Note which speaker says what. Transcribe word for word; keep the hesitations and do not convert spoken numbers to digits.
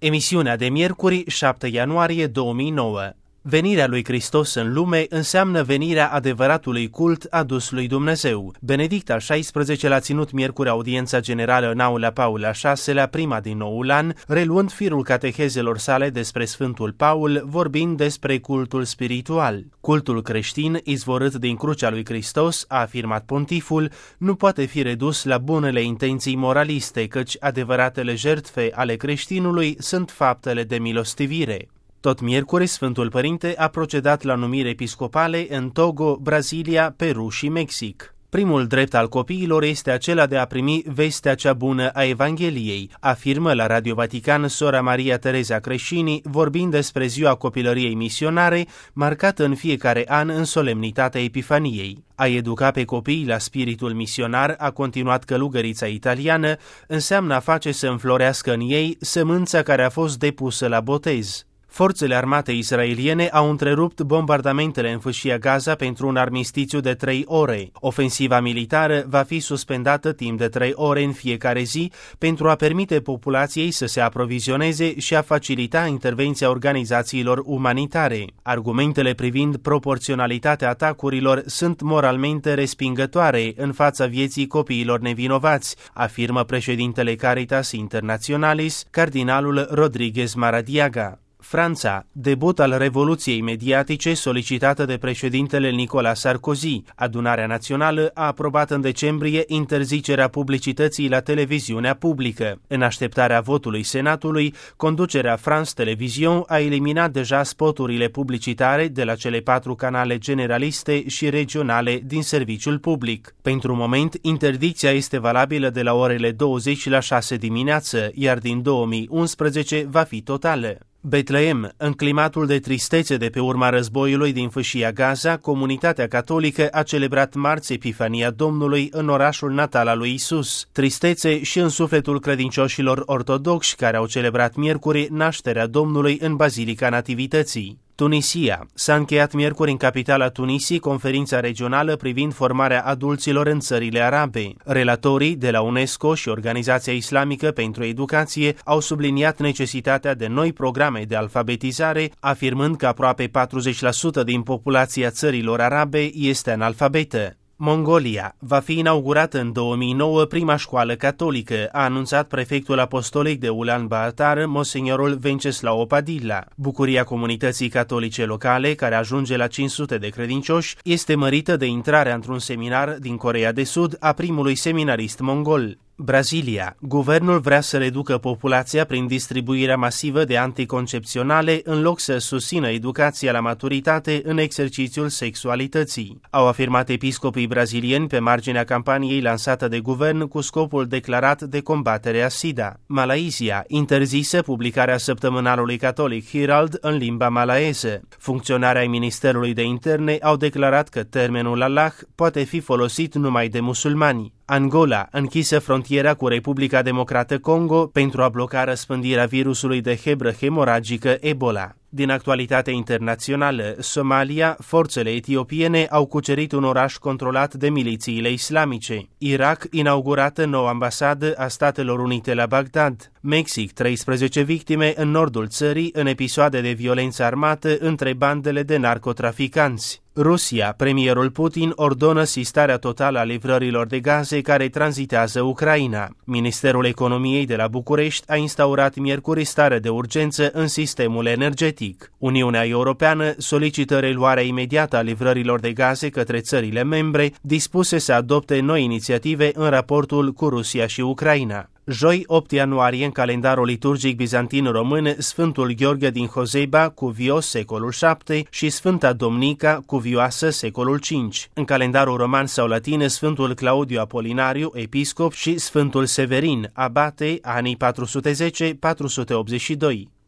Speaker 1: Emisiunea de miercuri, șapte ianuarie două mii nouă. Venirea lui Hristos în lume înseamnă venirea adevăratului cult adus lui Dumnezeu. Benedict al șaisprezecelea a ținut miercuri audiența generală în aula Paul al șaselea, prima din noul an, reluând firul catehezelor sale despre Sfântul Paul, vorbind despre cultul spiritual. Cultul creștin, izvorât din crucea lui Hristos, a afirmat pontiful, nu poate fi redus la bunele intenții moraliste, căci adevăratele jertfe ale creștinului sunt faptele de milostivire. Tot miercuri, Sfântul Părinte a procedat la numiri episcopale în Togo, Brazilia, Peru și Mexic. Primul drept al copiilor este acela de a primi vestea cea bună a Evangheliei, afirmă la Radio Vatican sora Maria Tereza Crescini, vorbind despre ziua copilăriei misionare, marcată în fiecare an în solemnitatea Epifaniei. A educa pe copii la spiritul misionar, a continuat călugărița italiană, înseamnă a face să înflorească în ei sămânța care a fost depusă la botez. Forțele armate israeliene au întrerupt bombardamentele în fâșia Gaza pentru un armistițiu de trei ore. Ofensiva militară va fi suspendată timp de trei ore în fiecare zi pentru a permite populației să se aprovizioneze și a facilita intervenția organizațiilor umanitare. Argumentele privind proporționalitatea atacurilor sunt moralmente respingătoare în fața vieții copiilor nevinovați, afirmă președintele Caritas Internationalis, cardinalul Rodriguez Maradiaga. Franța, debut al revoluției mediatice solicitată de președintele Nicolas Sarkozy. Adunarea Națională a aprobat în decembrie interzicerea publicității la televiziunea publică. În așteptarea votului Senatului, conducerea France Television a eliminat deja spoturile publicitare de la cele patru canale generaliste și regionale din serviciul public. Pentru moment, interdicția este valabilă de la orele douăzeci la șase dimineață, iar din două mii unsprezece va fi totală. Betleem, în climatul de tristețe de pe urma războiului din fâșia Gaza, comunitatea catolică a celebrat marți Epifania Domnului în orașul natal al lui Isus. Tristețe și în sufletul credincioșilor ortodoxi care au celebrat miercuri nașterea Domnului în Bazilica Nativității. Tunisia. S-a încheiat miercuri în capitala Tunisii conferința regională privind formarea adulților în țările arabe. Relatorii de la UNESCO și Organizația Islamică pentru Educație au subliniat necesitatea de noi programe de alfabetizare, afirmând că aproape patruzeci la sută din populația țărilor arabe este analfabetă. Mongolia. Va fi inaugurată în două mii nouă prima școală catolică, a anunțat prefectul apostolic de Ulaanbaatar, monsignorul Venceslau Padilla. Bucuria comunității catolice locale, care ajunge la cinci sute de credincioși, este mărită de intrarea într-un seminar din Coreea de Sud a primului seminarist mongol. Brazilia. Guvernul vrea să reducă populația prin distribuirea masivă de anticoncepționale în loc să susțină educația la maturitate în exercițiul sexualității. Au afirmat episcopii brazilieni pe marginea campaniei lansată de guvern cu scopul declarat de combatere a SIDA. Malaysia. Interzisă publicarea săptămânalului catolic Herald în limba malaeză. Funcționarii ai Ministerului de Interne au declarat că termenul Allah poate fi folosit numai de musulmani. Angola, închisă frontiera cu Republica Democrată Congo pentru a bloca răspândirea virusului de hebră hemoragică Ebola. Din actualitatea internațională, Somalia, forțele etiopiene au cucerit un oraș controlat de milițiile islamice. Irak, inaugurată noua ambasadă a Statelor Unite la Bagdad. Mexic, treisprezece victime în nordul țării în episoade de violență armată între bandele de narcotraficanți. Rusia, premierul Putin ordonă sistarea totală a livrărilor de gaze care tranzitează Ucraina. Ministerul Economiei de la București a instaurat miercuri stare de urgență în sistemul energetic. Uniunea Europeană solicită reluarea imediată a livrărilor de gaze către țările membre, dispuse să adopte noi inițiative în raportul cu Rusia și Ucraina. Joi, opt ianuarie, în calendarul liturgic bizantin român, Sfântul Gheorghe din Hozeba, cuvios secolul șapte, și Sfânta Domnica, cuvioasă secolul cinci. În calendarul roman sau latin, Sfântul Claudiu Apolinariu, episcop, și Sfântul Severin, abate, anii patru sute zece patru sute optzeci și doi.